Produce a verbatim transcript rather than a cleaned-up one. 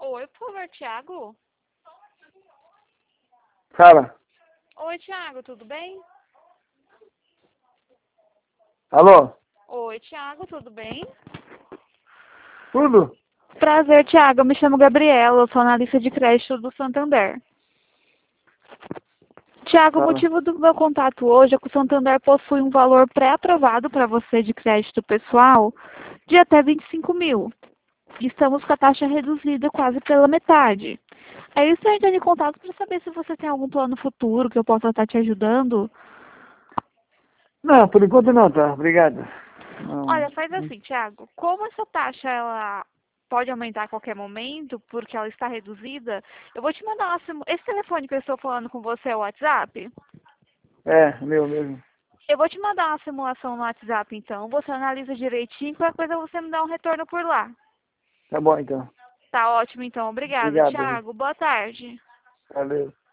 Oi, por favor, Thiago. Fala. Oi, Thiago, tudo bem? Alô? Oi, Thiago, tudo bem? Tudo? Prazer, Thiago. Eu me chamo Gabriela, eu sou analista de crédito do Santander. Tiago, o Fala. motivo do meu contato hoje é que o Santander possui um valor pré-aprovado para você de crédito pessoal de até vinte e cinco mil. E estamos com a taxa reduzida quase pela metade. É isso, eu entrei em contato para saber se você tem algum plano futuro que eu possa estar te ajudando. Não, por enquanto não, tá? Obrigado. Não. Olha, faz assim, Tiago. Como essa taxa ela pode aumentar a qualquer momento, porque ela está reduzida, eu vou te mandar uma simu- esse telefone que eu estou falando com você é o WhatsApp? É, meu mesmo. Eu vou te mandar uma simulação no WhatsApp, então. Você analisa direitinho, qualquer coisa você me dá um retorno por lá. Tá bom, então. Tá ótimo, então. Obrigada, Obrigado, viu? Thiago. Boa tarde. Valeu.